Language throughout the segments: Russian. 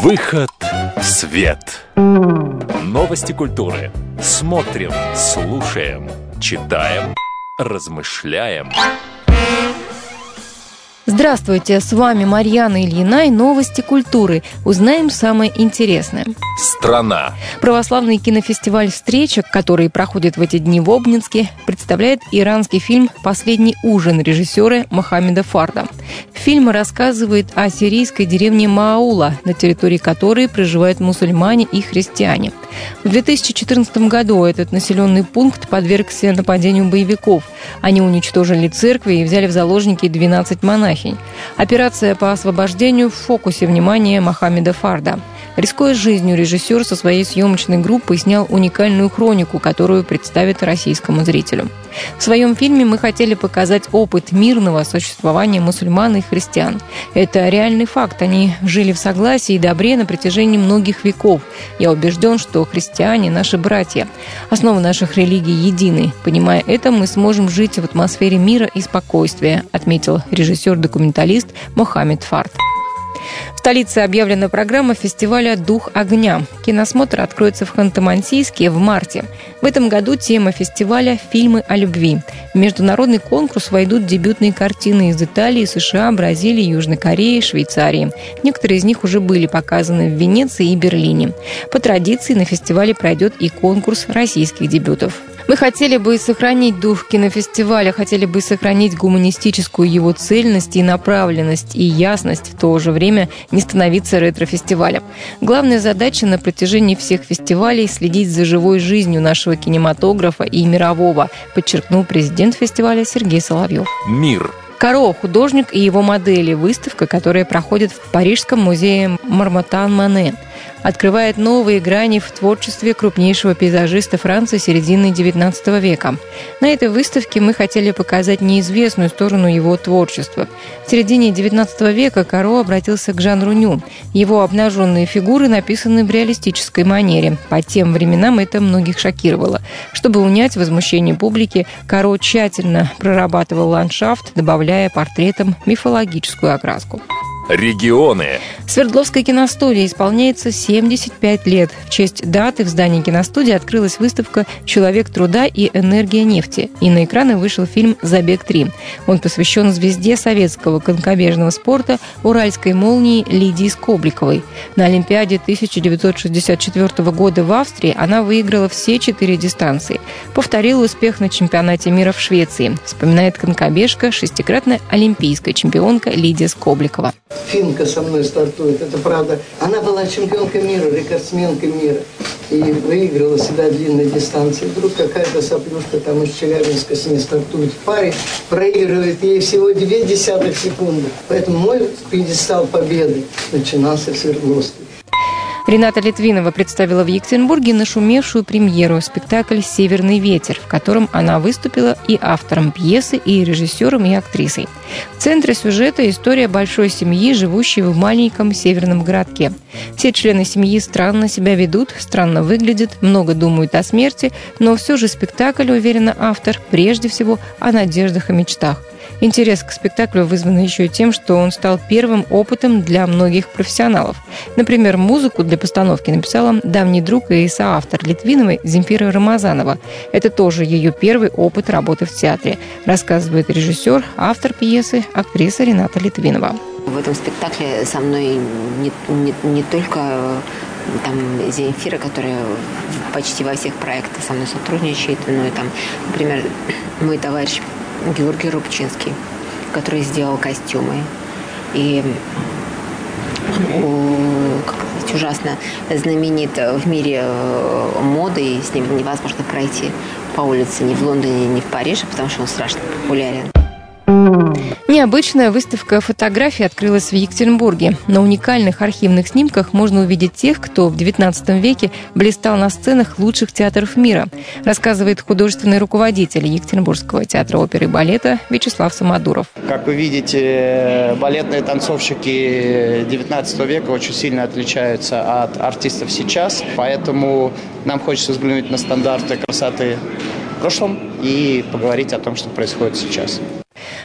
Выход в свет. Новости культуры. Смотрим, слушаем, читаем, размышляем. Здравствуйте, с вами Марьяна Ильина и новости культуры. Узнаем самое интересное. Страна. Православный кинофестиваль «Встреча», который проходит в эти дни в Обнинске, представляет иранский фильм «Последний ужин» режиссера Мохаммеда Фарда. Фильм рассказывает о сирийской деревне Мааула, на территории которой проживают мусульмане и христиане. В 2014 году этот населенный пункт подвергся нападению боевиков. Они уничтожили церкви и взяли в заложники 12 монахинь. Операция по освобождению в фокусе внимания Мохаммеда Фарда. Рискуя жизнью, режиссер со своей съемочной группой снял уникальную хронику, которую представит российскому зрителю. В своем фильме мы хотели показать опыт мирного существования мусульман и христиан. Это реальный факт. Они жили в согласии и добре на протяжении многих веков. Я убежден, что христиане – наши братья. Основы наших религий едины. Понимая это, мы сможем жить в атмосфере мира и спокойствия, отметил режиссер-документалист Мохаммед Фард. В столице объявлена программа фестиваля «Дух огня». Киносмотр откроется в Ханты-Мансийске в марте. В этом году тема фестиваля – фильмы о любви. В международный конкурс войдут дебютные картины из Италии, США, Бразилии, Южной Кореи, Швейцарии. Некоторые из них уже были показаны в Венеции и Берлине. По традиции на фестивале пройдет и конкурс российских дебютов. Мы хотели бы сохранить дух кинофестиваля, хотели бы сохранить гуманистическую его цельность и направленность, и ясность, в то же время не становиться ретро-фестивалем. Главная задача на протяжении всех фестивалей – следить за живой жизнью нашего кинематографа и мирового, подчеркнул президент фестиваля Сергей Соловьев. Мир. Каро – художник и его модели. Выставка, которая проходит в Парижском музее Мармотан-Мане, открывает новые грани в творчестве крупнейшего пейзажиста Франции середины XIX века. На этой выставке мы хотели показать неизвестную сторону его творчества. В середине XIX века Каро обратился к жанру ню. Его обнаженные фигуры написаны в реалистической манере. По тем временам это многих шокировало. Чтобы унять возмущение публики, Каро тщательно прорабатывал ландшафт, добавляя портретам мифологическую окраску. Регионы. Свердловской киностудии исполняется 75 лет. В честь даты в здании киностудии открылась выставка «Человек труда и энергия нефти». И на экраны вышел фильм «Забег-3». Он посвящен звезде советского конькобежного спорта уральской молнии Лидии Скобликовой. На Олимпиаде 1964 года в Австрии она выиграла все 4 дистанции. Повторила успех на чемпионате мира в Швеции. Вспоминает конькобежка, 6-кратная олимпийская чемпионка Лидия Скобликова. Финка со мной стартует, это правда. Она была чемпионкой мира, рекордсменкой мира. И выиграла всегда длинные дистанции. Вдруг какая-то соплюшка там из Челябинска с ней стартует в паре, проигрывает ей всего 0,2 секунды. Поэтому мой пьедестал победы начинался в Свердловске. Рената Литвинова представила в Екатеринбурге нашумевшую премьеру спектакль «Северный ветер», в котором она выступила и автором пьесы, и режиссером, и актрисой. В центре сюжета история большой семьи, живущей в маленьком северном городке. Все члены семьи странно себя ведут, странно выглядят, много думают о смерти, но все же спектакль, уверена автор, прежде всего о надеждах и мечтах. Интерес к спектаклю вызван еще и тем, что он стал первым опытом для многих профессионалов. Например, музыку для постановки написала давний друг и соавтор Литвиновой Земфира Рамазанова. Это тоже ее первый опыт работы в театре, рассказывает режиссер, автор пьесы, актриса Рената Литвинова. В этом спектакле со мной не только там Земфира, которая почти во всех проектах со мной сотрудничает, но и там, например, мой товарищ Георгий Рубчинский, который сделал костюмы. И ужасно знаменит в мире моды, и с ним невозможно пройти по улице ни в Лондоне, ни в Париже, потому что он страшно популярен. Необычная выставка фотографий открылась в Екатеринбурге. На уникальных архивных снимках можно увидеть тех, кто в XIX веке блистал на сценах лучших театров мира, рассказывает художественный руководитель Екатеринбургского театра оперы и балета Вячеслав Самодуров. Как вы видите, балетные танцовщики XIX века очень сильно отличаются от артистов сейчас, поэтому нам хочется взглянуть на стандарты красоты в прошлом и поговорить о том, что происходит сейчас.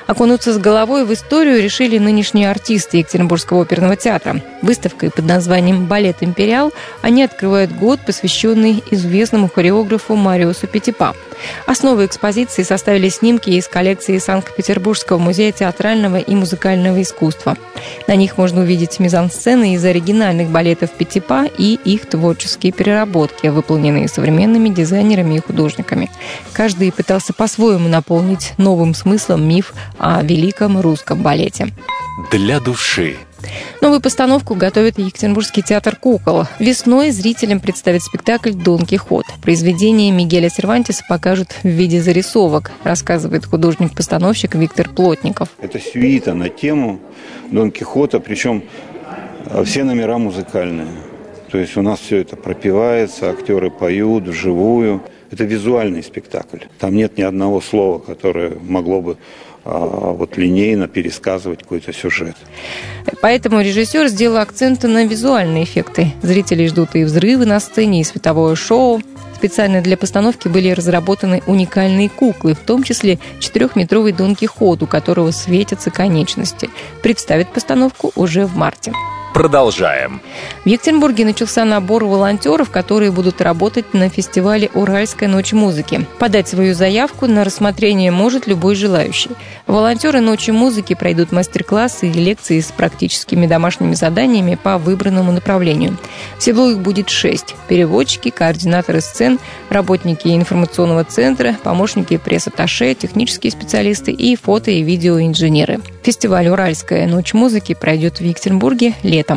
Окунуться с головой в историю решили нынешние артисты Екатеринбургского оперного театра. Выставкой под названием «Балет Империал» они открывают год, посвященный известному хореографу Мариусу Петипа. Основой экспозиции составили снимки из коллекции Санкт-Петербургского музея театрального и музыкального искусства. На них можно увидеть мизансцены из оригинальных балетов Петипа и их творческие переработки, выполненные современными дизайнерами и художниками. Каждый пытался по-своему наполнить новым смыслом миф о великом русском балете. Для души. Новую постановку готовит Екатеринбургский театр кукол. Весной зрителям представит спектакль «Дон Кихот». Произведение Мигеля Сервантеса покажут в виде зарисовок, рассказывает художник-постановщик Виктор Плотников. Это сюита на тему Дон Кихота, причем все номера музыкальные. То есть у нас все это пропевается, актеры поют вживую. Это визуальный спектакль. Там нет ни одного слова, которое могло бы линейно пересказывать какой-то сюжет. Поэтому режиссер сделал акценты на визуальные эффекты. Зрители ждут и взрывы на сцене, и световое шоу. Специально для постановки были разработаны уникальные куклы, в том числе 4-метровый Дон Кихот, у которого светятся конечности. Представит постановку уже в марте. Продолжаем. В Екатеринбурге начался набор волонтеров, которые будут работать на фестивале «Уральская ночь музыки». Подать свою заявку на рассмотрение может любой желающий. Волонтеры «Ночи музыки» пройдут мастер-классы и лекции с практическими домашними заданиями по выбранному направлению. Всего их будет 6. Переводчики, координаторы сцен, работники информационного центра, помощники пресс-атташе, технические специалисты и фото- и видеоинженеры. Фестиваль «Уральская ночь музыки» пройдет в Екатеринбурге летом.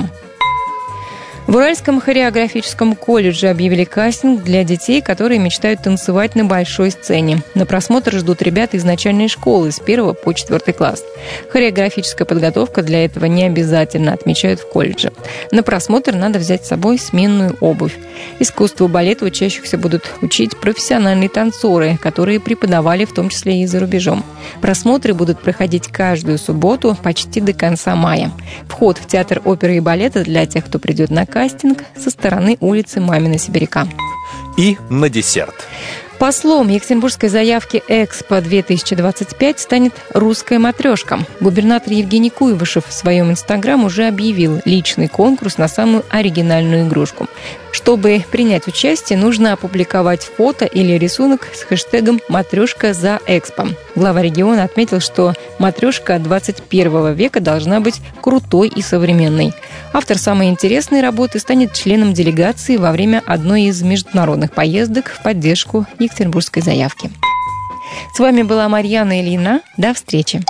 В Уральском хореографическом колледже объявили кастинг для детей, которые мечтают танцевать на большой сцене. На просмотр ждут ребят из начальной школы с 1 по 4 класс. Хореографическая подготовка для этого не обязательно, отмечают в колледже. На просмотр надо взять с собой сменную обувь. Искусству балета учащихся будут учить профессиональные танцоры, которые преподавали в том числе и за рубежом. Просмотры будут проходить каждую субботу почти до конца мая. Вход в театр оперы и балета для тех, кто придет на кастинг, со стороны улицы Мамина Сибиряка. И на десерт. Послом екатеринбургской заявки «Экспо-2025» станет русская матрешка. Губернатор Евгений Куйвышев в своем инстаграм уже объявил личный конкурс на самую оригинальную игрушку. Чтобы принять участие, нужно опубликовать фото или рисунок с хэштегом «Матрешка за Экспо». Глава региона отметил, что матрешка 21 века должна быть крутой и современной. Автор самой интересной работы станет членом делегации во время одной из международных поездок в поддержку екатеринбургской заявки. С вами была Марьяна Ильина. До встречи.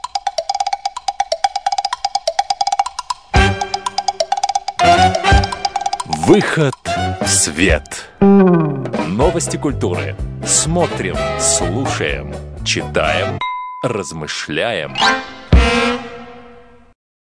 Выход в свет. Новости культуры. Смотрим, слушаем, читаем, размышляем.